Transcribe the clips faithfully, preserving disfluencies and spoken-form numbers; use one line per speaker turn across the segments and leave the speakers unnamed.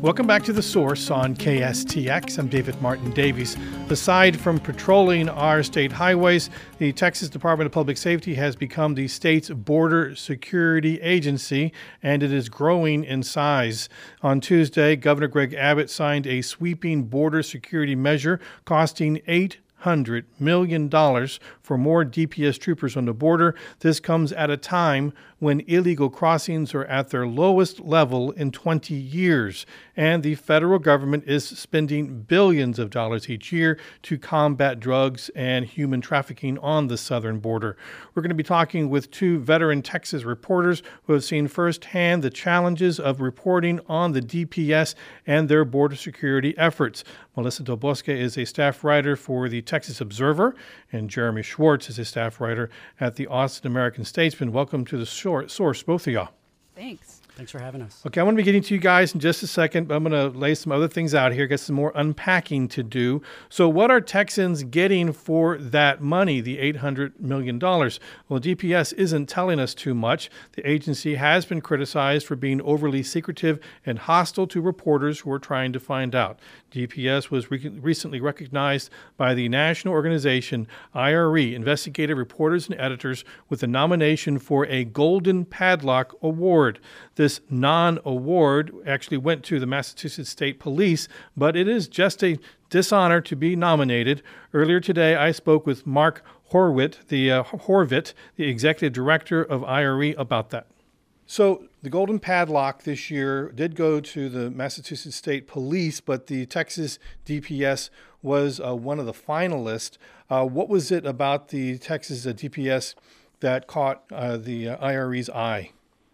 Welcome back to The Source on K S T X. I'm David Martin Davies. Aside from patrolling our state highways, the Texas Department of Public Safety has become the state's border security agency, and it is growing in size. On Tuesday, Governor Greg Abbott signed a sweeping border security measure costing eight hundred million dollars for more D P S troopers on the border. This comes at a time when illegal crossings are at their lowest level in twenty years, and the federal government is spending billions of dollars each year to combat drugs and human trafficking on the southern border. We're going to be talking with two veteran Texas reporters who have seen firsthand the challenges of reporting on the D P S and their border security efforts. Melissa Del Bosque is a staff writer for the Texas Observer, and Jeremy Schwartz is a staff writer at the Austin American-Statesman. Welcome to the Source, both of y'all.
Thanks. Thanks for having us.
Okay, I'm going to be getting to you guys in just a second, but I'm going to lay some other things out here, get some more unpacking to do. So what are Texans getting for that money, the eight hundred million dollars? Well, D P S isn't telling us too much. The agency has been criticized for being overly secretive and hostile to reporters who are trying to find out. D P S was re- recently recognized by the national organization I R E, Investigative Reporters and Editors, with a nomination for a Golden Padlock Award. This non-award actually went to the Massachusetts State Police, but it is just a dishonor to be nominated. Earlier today, I spoke with Mark Horwit, the uh, Horvit, the executive director of I R E, about that. So the Golden Padlock this year did go to the Massachusetts State Police, but the Texas D P S was uh, one of the finalists. Uh, what was it about the Texas uh, D P S that caught uh, the uh, I R E's eye?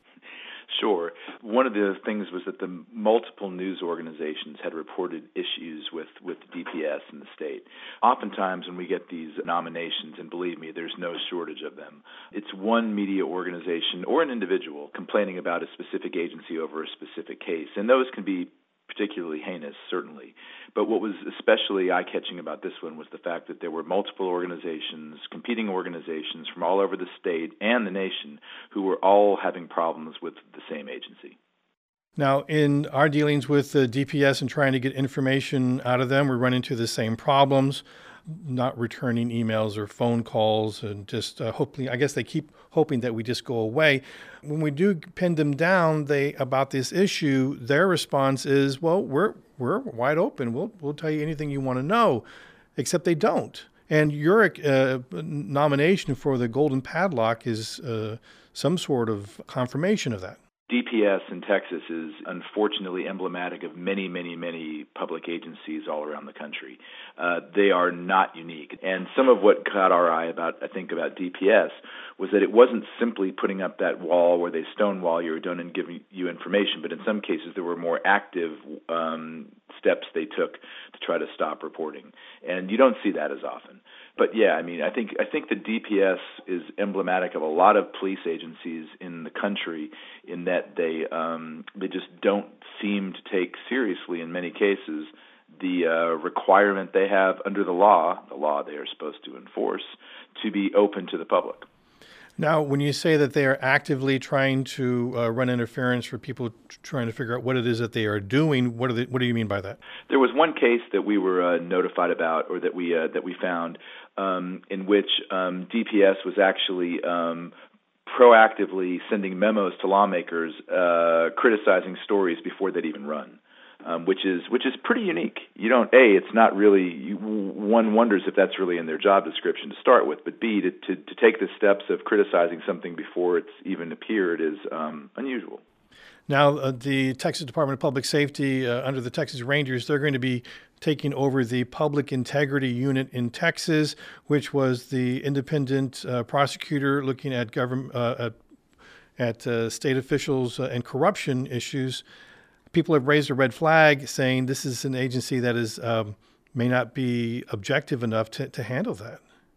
Sure. One of the things was that the multiple news organizations had reported issues with, with D P S in the state. Oftentimes when we get these nominations, and believe me, there's no shortage of them, it's one media organization or an individual complaining about a specific agency over a specific case. And those can be particularly heinous, certainly. But what was especially eye-catching about this one was the fact that there were multiple organizations, competing organizations from all over the state and the nation who were all having problems with the same agency.
Now, in our dealings with the D P S and trying to get information out of them, we run into the same problems, not returning emails or phone calls, and just uh, hopefully, I guess they keep hoping that we just go away. When we do pin them down they about this issue, their response is, well, we're we're wide open. We'll we'll tell you anything you want to know, except they don't. And your uh, nomination for the Golden Padlock is uh, some sort of confirmation of that.
D P S in Texas is unfortunately emblematic of many, many, many public agencies all around the country. Uh, they are not unique. And some of what caught our eye about, I think, about D P S was that it wasn't simply putting up that wall where they stonewall you or don't give you information, but in some cases there were more active um, steps they took to try to stop reporting. And you don't see that as often. But yeah, I mean, I think I think the D P S is emblematic of a lot of police agencies in the country in that they um, they just don't seem to take seriously in many cases the uh, requirement they have under the law, the law they are supposed to enforce, to be open to the public.
Now, when you say that they are actively trying to uh, run interference for people t- trying to figure out what it is that they are doing, what, are they, what do you mean by that?
There was one case that we were uh, notified about, or that we uh, that we found, um, in which um, D P S was actually um, proactively sending memos to lawmakers uh, criticizing stories before they'd even run. Um, which is which is pretty unique. You don't a it's not really you, one wonders if that's really in their job description to start with, but b to to, to take the steps of criticizing something before it's even appeared is um, unusual.
Now, uh, the Texas Department of Public Safety, uh, under the Texas Rangers, they're going to be taking over the Public Integrity Unit in Texas, which was the independent uh, prosecutor looking at government uh, at, at uh, state officials uh, and corruption issues. People have raised a red flag saying this is an agency that is um, may not be objective enough to, to handle that.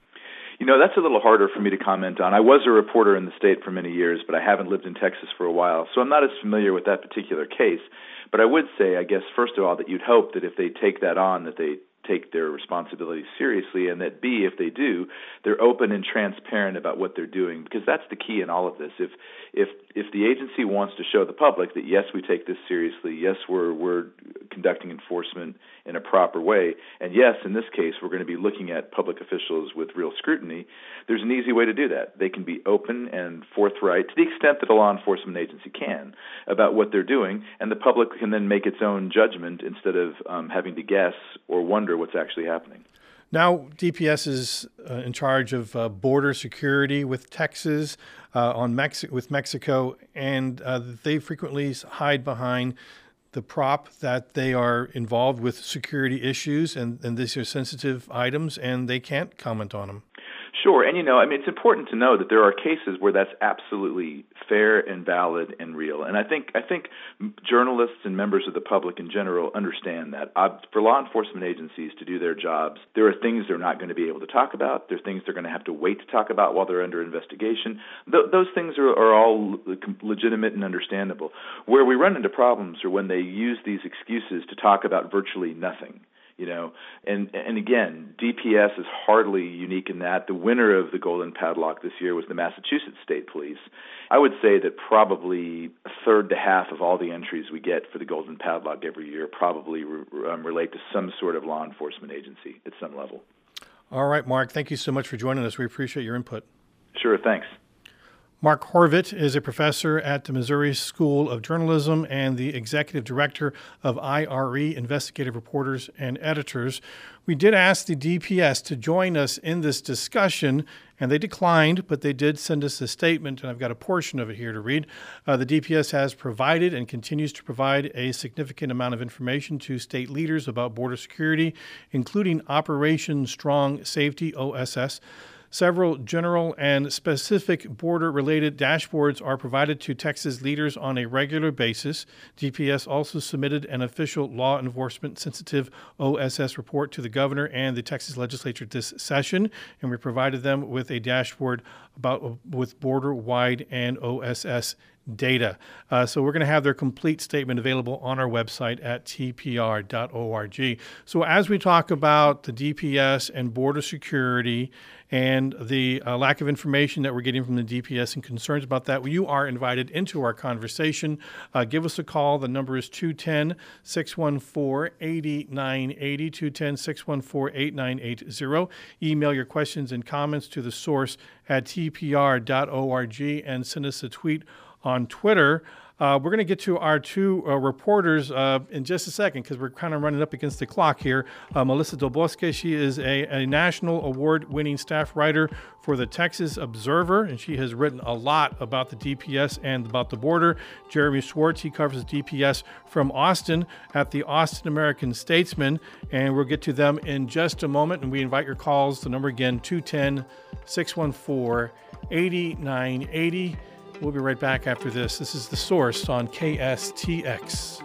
You know, that's a little harder for me to comment on. I was a reporter in the state for many years, but I haven't lived in Texas for a while, so I'm not as familiar with that particular case. But I would say, I guess, first of all, that you'd hope that if they take that on, that they take their responsibilities seriously, and that B, if they do, they're open and transparent about what they're doing, because that's the key in all of this. If if if the agency wants to show the public that yes, we take this seriously, yes, we're we're conducting enforcement in a proper way, and yes, in this case, we're going to be looking at public officials with real scrutiny, there's an easy way to do that. They can be open and forthright to the extent that a law enforcement agency can about what they're doing, and the public can then make its own judgment instead of um, having to guess or wonder what's actually happening.
Now, D P S is uh, in charge of uh, border security with Texas, uh, on Mex- with Mexico, and uh, they frequently hide behind the prop that they are involved with security issues, and, and these are sensitive items, and they can't comment on them.
Sure, and you know, I mean, it's important to know that there are cases where that's absolutely fair and valid and real. And I think I think journalists and members of the public in general understand that. Uh, for law enforcement agencies to do their jobs, there are things they're not going to be able to talk about. There are things they're going to have to wait to talk about while they're under investigation. Th- those things are, are all legitimate and understandable. Where we run into problems are when they use these excuses to talk about virtually nothing. You know, and and again, D P S is hardly unique in that. The winner of the Golden Padlock this year was the Massachusetts State Police. I would say that probably a third to half of all the entries we get for the Golden Padlock every year probably re- um, relate to some sort of law enforcement agency at some level.
All right, Mark, thank you so much for joining us. We appreciate your input.
Sure, thanks.
Mark Horvat is a professor at the Missouri School of Journalism and the executive director of I R E, Investigative Reporters and Editors. We did ask the D P S to join us in this discussion, and they declined, but they did send us a statement, and I've got a portion of it here to read. Uh, the D P S has provided and continues to provide a significant amount of information to state leaders about border security, including Operation Strong Safety, O S S. Several general and specific border-related dashboards are provided to Texas leaders on a regular basis. D P S also submitted an official law enforcement sensitive O S S report to the governor and the Texas legislature this session, and we provided them with a dashboard about with border-wide and O S S data. Uh, so we're going to have their complete statement available on our website at t p r dot org. So as we talk about the D P S and border security and the uh, lack of information that we're getting from the D P S and concerns about that, well, you are invited into our conversation. Uh, give us a call. The number is two one zero, six one four, eight nine eight zero, two one zero, six one four, eight nine eight zero. Email your questions and comments to the source at t p r dot org and send us a tweet on Twitter. Uh, we're going to get to our two uh, reporters uh, in just a second because we're kind of running up against the clock here. Uh, Melissa Del Bosque, she is a, a national award-winning staff writer for the Texas Observer, and she has written a lot about the D P S and about the border. Jeremy Schwartz, he covers D P S from Austin at the Austin American-Statesman, and we'll get to them in just a moment, and we invite your calls. The number again, two one zero, six one four, eight nine eight zero. We'll be right back after this. This is The Source on K S T X.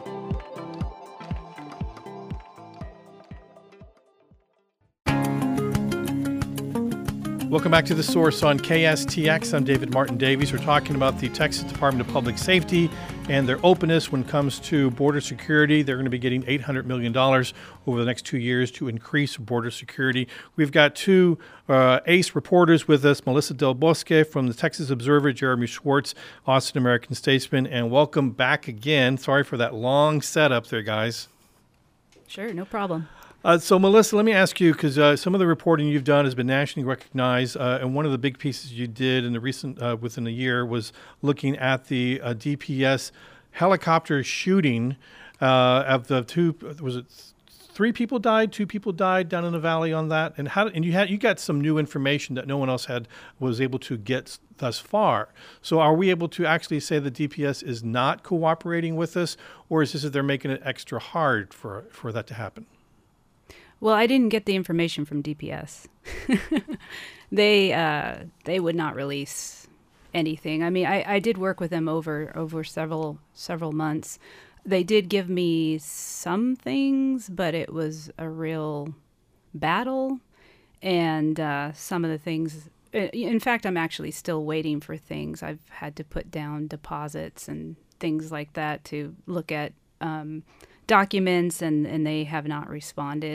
Welcome back to The Source on K S T X. I'm David Martin Davies. We're talking about the Texas Department of Public Safety and their openness when it comes to border security. They're going to be getting eight hundred million dollars over the next two years to increase border security. We've got two uh, ace reporters with us, Melissa Del Bosque from the Texas Observer, Jeremy Schwartz, Austin American-Statesman, and welcome back again. Sorry for that long setup there, guys.
Sure, no problem.
Uh, so, Melissa, let me ask you, because uh, some of the reporting you've done has been nationally recognized, uh, and one of the big pieces you did in the recent, uh, within a year, was looking at the uh, D P S helicopter shooting uh, of the two. Was it three people died? Two people died down in the valley on that, and how? And you had you got some new information that no one else had was able to get thus far. So, are we able to actually say the D P S is not cooperating with us, or is this that they're making it extra hard for for that to happen?
Well, I didn't get the information from D P S. they uh, they would not release anything. I mean, I, I did work with them over over several several months. They did give me some things, but it was a real battle. And uh, some of the things, in fact, I'm actually still waiting for things. I've had to put down deposits and things like that to look at um, documents, and, and they have not responded.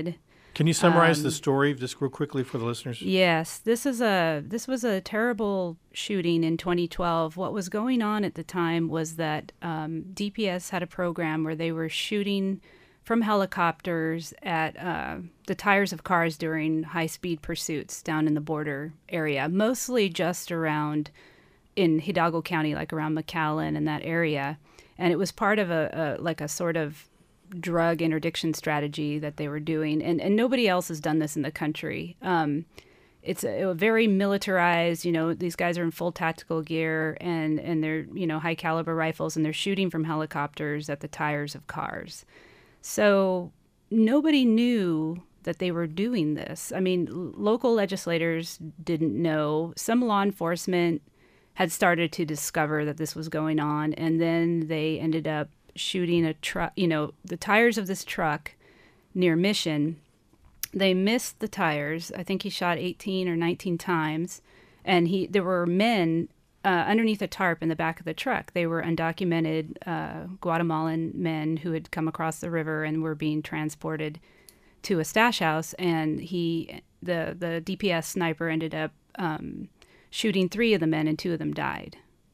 Can you summarize
Um,
the story just real quickly for the listeners?
Yes, this is a this was a terrible shooting in twenty twelve. What was going on at the time was that um, D P S had a program where they were shooting from helicopters at uh, the tires of cars during high-speed pursuits down in the border area, mostly just around in Hidalgo County, like around McAllen and that area. And it was part of a, a like a sort of drug interdiction strategy that they were doing, and, and nobody else has done this in the country. Um, it's a, a very militarized, you know, these guys are in full tactical gear and, and they're, you know, high caliber rifles, and they're shooting from helicopters at the tires of cars. So nobody knew that they were doing this. I mean, l- local legislators didn't know. Some law enforcement had started to discover that this was going on, and then they ended up shooting a truck, you know, the tires of this truck near Mission. They missed the tires. I think he shot eighteen or nineteen times. And he there were men uh, underneath a tarp in the back of the truck. They were undocumented uh, Guatemalan men who had come across the river and were being transported to a stash house. And he, the, the D P S sniper ended up um, shooting three of the men, and two of them died.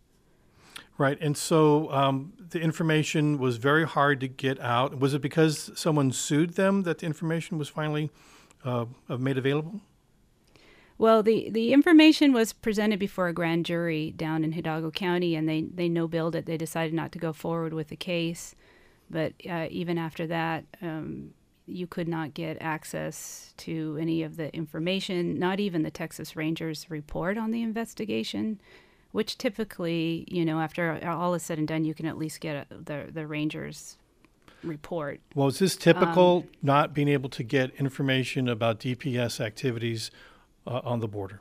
Right. And so um, the information was very hard to get out. Was it because someone sued them that the information was finally uh, made available?
Well, the, the information was presented before a grand jury down in Hidalgo County, and they, they no-billed it. They decided not to go forward with the case. But uh, even after that, um, you could not get access to any of the information, not even the Texas Rangers report on the investigation, which typically, you know, after all is said and done, you can at least get a, the the Rangers report.
Well, is this typical,
Um,
not being able to get information about D P S activities uh, on the border?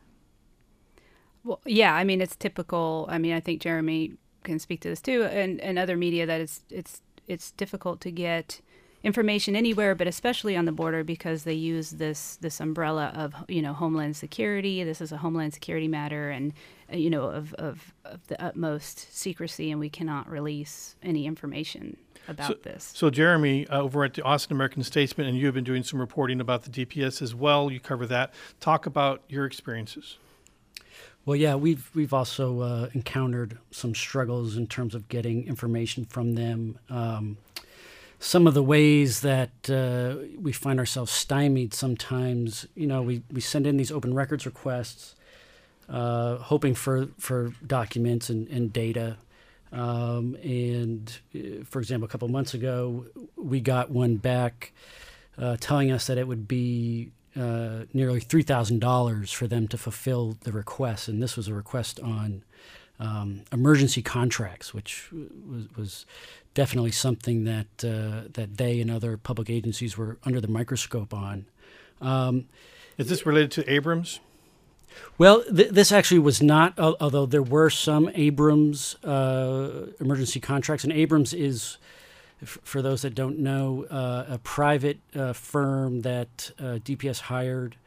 Well, yeah, I mean, it's typical. I mean, I think Jeremy can speak to this too, and, and other media, that it's it's it's difficult to get information anywhere, but especially on the border, because they use this this umbrella of, you know, Homeland Security. This is a Homeland Security matter, and uh, you know, of, of of the utmost secrecy, and we cannot release any information about
so,
this.
So, Jeremy, uh, over at the Austin American Statesman, and you have been doing some reporting about the D P S as well. You cover that. Talk about your experiences.
Well, yeah, we've we've also uh, encountered some struggles in terms of getting information from them. Um, some of the ways that uh, we find ourselves stymied sometimes, you know, we, we send in these open records requests, uh, hoping for, for documents and, and data. Um, and, uh, for example, a couple months ago, we got one back uh, telling us that it would be uh, nearly three thousand dollars for them to fulfill the request. And this was a request on um, emergency contracts, which was, was definitely something that uh, that they and other public agencies were under the microscope on. Um,
Is this related to Abrams?
Well, th- this actually was not, al- although there were some Abrams uh, emergency contracts. And Abrams is, f- for those that don't know, uh, a private uh, firm that uh, D P S hired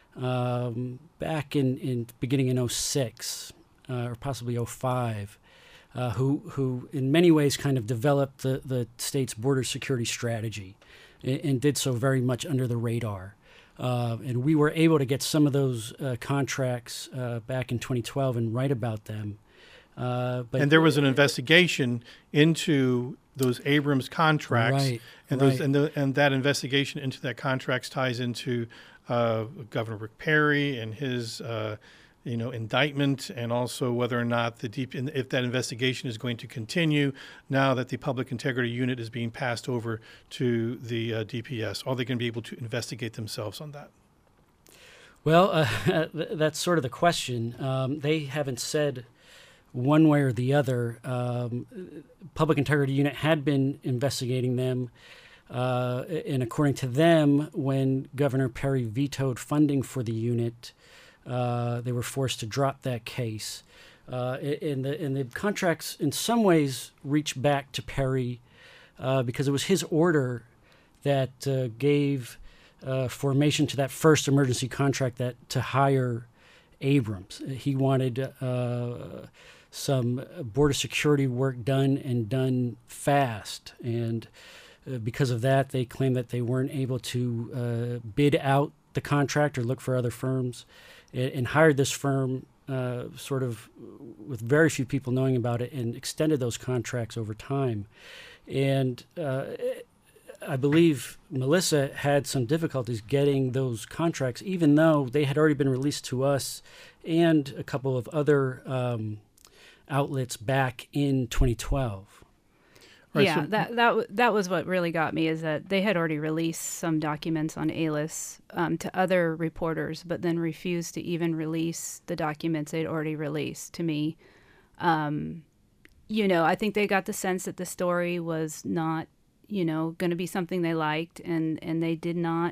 um, back in, in beginning in oh six uh, or possibly oh five. Uh, who, who in many ways kind of developed the, the state's border security strategy and, and did so very much under the radar. Uh, and we were able to get some of those uh, contracts uh, back in twenty twelve and write about them. Uh, but
And there was an investigation into those Abrams contracts,
Right,
and those
right.
and, the, and that investigation into that contracts ties into uh, Governor Rick Perry and his uh, you know indictment, and also whether or not the deep if that investigation is going to continue now that the Public Integrity Unit is being passed over to the uh, D P S. Are they going to be able to investigate themselves on that?
Well, uh, that's sort of the question. Um, they haven't said one way or the other. Um, Public Integrity Unit had been investigating them, uh, and according to them, when Governor Perry vetoed funding for the unit, uh, they were forced to drop that case. Uh, and, the, and the contracts, in some ways, reach back to Perry uh, because it was his order that uh, gave uh, formation to that first emergency contract that to hire Abrams. He wanted uh, some border security work done and done fast. And uh, because of that, they claim that they weren't able to uh, bid out the contract or look for other firms, and, and hired this firm uh, sort of with very few people knowing about it, and extended those contracts over time. And uh, I believe Melissa had some difficulties getting those contracts, even though they had already been released to us and a couple of other um, outlets back in twenty twelve.
Right, yeah, so that that w- that was what really got me, is that they had already released some documents on A L I S um, to other reporters, but then refused to even release the documents they'd already released to me. Um, you know, I think they got the sense that the story was not, you know, going to be something they liked, and, and they did not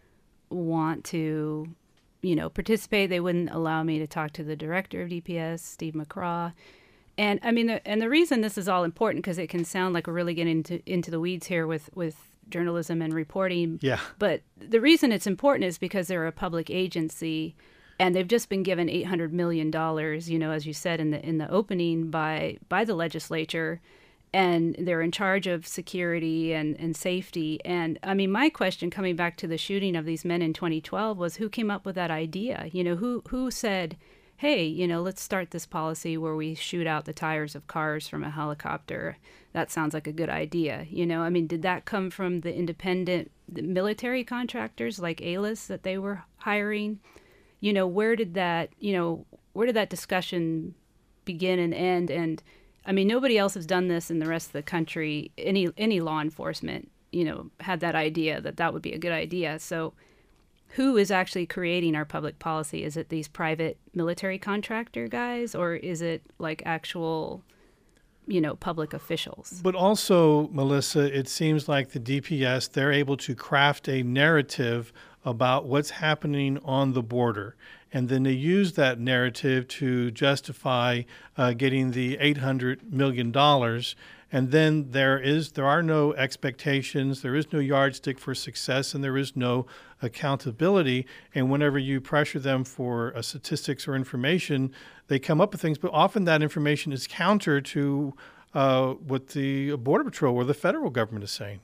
want to, you know, participate. They wouldn't allow me to talk to the director of D P S, Steve McCraw. And I mean, the, and the reason this is all important, because it can sound like we're really getting into, into the weeds here with, with journalism and reporting.
Yeah.
But the reason it's important is because they're a public agency, and they've just been given eight hundred million dollars, you know, as you said in the in the opening, by by the legislature, and they're in charge of security and, and safety. And I mean, my question, coming back to the shooting of these men in twenty twelve, was who came up with that idea? You know, who who said, hey, you know, let's start this policy where we shoot out the tires of cars from a helicopter. That sounds like a good idea. You know, I mean, did that come from the independent the military contractors like A L I S that they were hiring? You know, where did that, you know, where did that discussion begin and end? And I mean, nobody else has done this in the rest of the country. Any any law enforcement, you know, had that idea that that would be a good idea. So who is actually creating our public policy? Is it these private military contractor guys, or is it like actual, you know, public officials?
But also, Melissa, it seems like the D P S, they're able to craft a narrative about what's happening on the border. And then they use that narrative to justify uh, getting the eight hundred million dollars. And then there is there are no expectations, there is no yardstick for success, and there is no accountability. And whenever you pressure them for uh, statistics or information, they come up with things, but often that information is counter to uh, what the Border Patrol or the federal government is saying.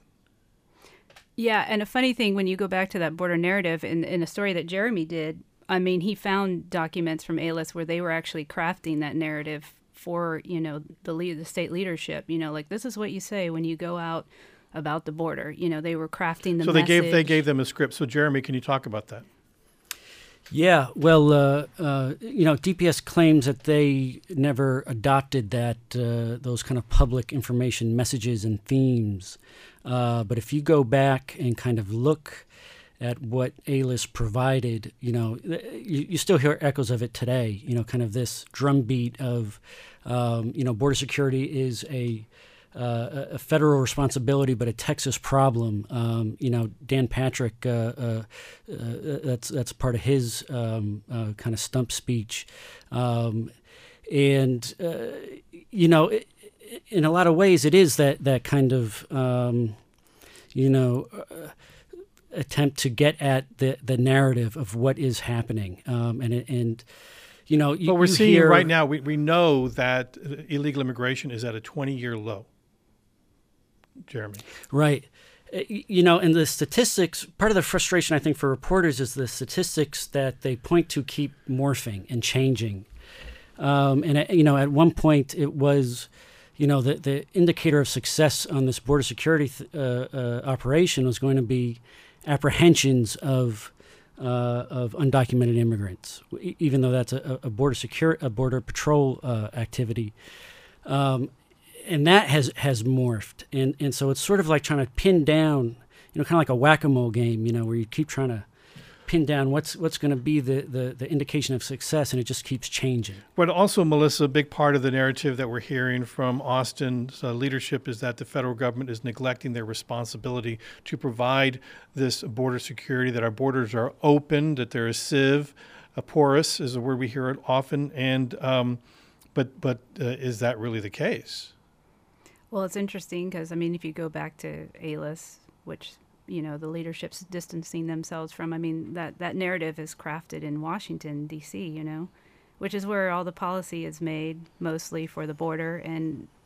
Yeah, and a funny thing, when you go back to that border narrative in, in a story that Jeremy did, I mean, he found documents from A L I S where they were actually crafting that narrative for, you know, the lead, the state leadership. You know, like, this is what you say when you go out about the border. You know, they were crafting the
so
message.
they gave they gave them a script. So Jeremy, can you talk about that?
Yeah, well, uh, uh, you know, D P S claims that they never adopted that uh, those kind of public information messages and themes. Uh, but if you go back and kind of look at what A L I S provided, you know, you, you still hear echoes of it today. You know, kind of this drumbeat of, um, you know, border security is a Uh, a federal responsibility, but a Texas problem. Um, you know, Dan Patrick, uh, uh, uh, that's that's part of his um, uh, kind of stump speech. Um, and, uh, you know, it, in a lot of ways, it is that, that kind of, um, you know, uh, attempt to get at the, the narrative of what is happening. Um, and, and you know, you,
but we're
you
seeing
hear,
right now, we, we know that illegal immigration is at a twenty-year low. Jeremy.
Right. You know, and the statistics, part of the frustration, I think, for reporters is the statistics that they point to keep morphing and changing. Um, and, you know, at one point it was, you know, the, the indicator of success on this border security th- uh, uh, operation was going to be apprehensions of uh, of undocumented immigrants, e- even though that's a, a border secure a border patrol uh, activity. Um, And that has, has morphed. And, and so it's sort of like trying to pin down, you know, kind of like a whack-a-mole game, you know, where you keep trying to pin down what's what's going to be the, the, the indication of success, and it just keeps changing.
But also, Melissa, a big part of the narrative that we're hearing from Austin's uh, leadership is that the federal government is neglecting their responsibility to provide this border security, that our borders are open, that there is civ, uh, porous is a word we hear it often. And um, but but uh, is that really the case?
Well, it's interesting because, I mean, if you go back to A L I S, which, you know, the leadership's distancing themselves from, I mean, that, that narrative is crafted in Washington, D C, you know, which is where all the policy is made, mostly for the border and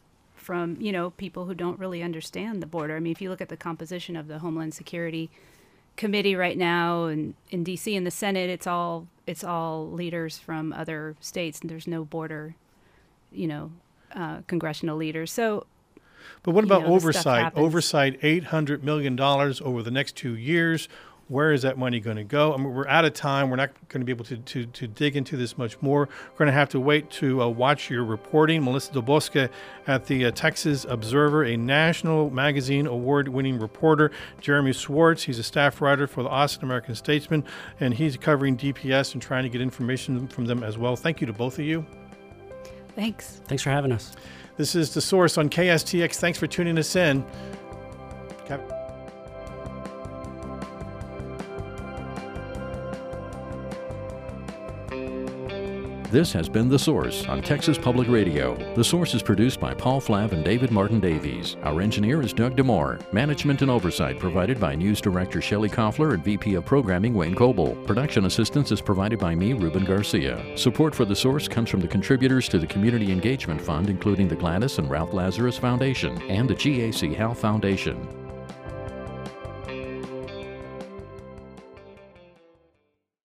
from, you know, people who don't really understand the border. I mean, if you look at the composition of the Homeland Security Committee right now, and in D C and the Senate, it's all it's all leaders from other states, and there's no border, you know, uh, congressional leaders. So,
but what about
you know,
oversight? Oversight, eight hundred million dollars over the next two years. Where is that money going to go? I mean, we're out of time. We're not going to be able to, to, to dig into this much more. We're going to have to wait to uh, watch your reporting. Melissa Del Bosque at the uh, Texas Observer, a National Magazine award-winning reporter. Jeremy Schwartz, he's a staff writer for the Austin American Statesman, and he's covering D P S and trying to get information from them as well. Thank you to both of you.
Thanks.
Thanks for having us.
This is The Source on K S T X. Thanks for tuning us in. Cap-
This has been The Source on Texas Public Radio. The Source is produced by Paul Flav and David Martin Davies. Our engineer is Doug Demore. Management and oversight provided by News Director Shelley Koffler and V P of Programming Wayne Coble. Production assistance is provided by me, Ruben Garcia. Support for The Source comes from the contributors to the Community Engagement Fund, including the Gladys and Ralph Lazarus Foundation and the G A C Health Foundation.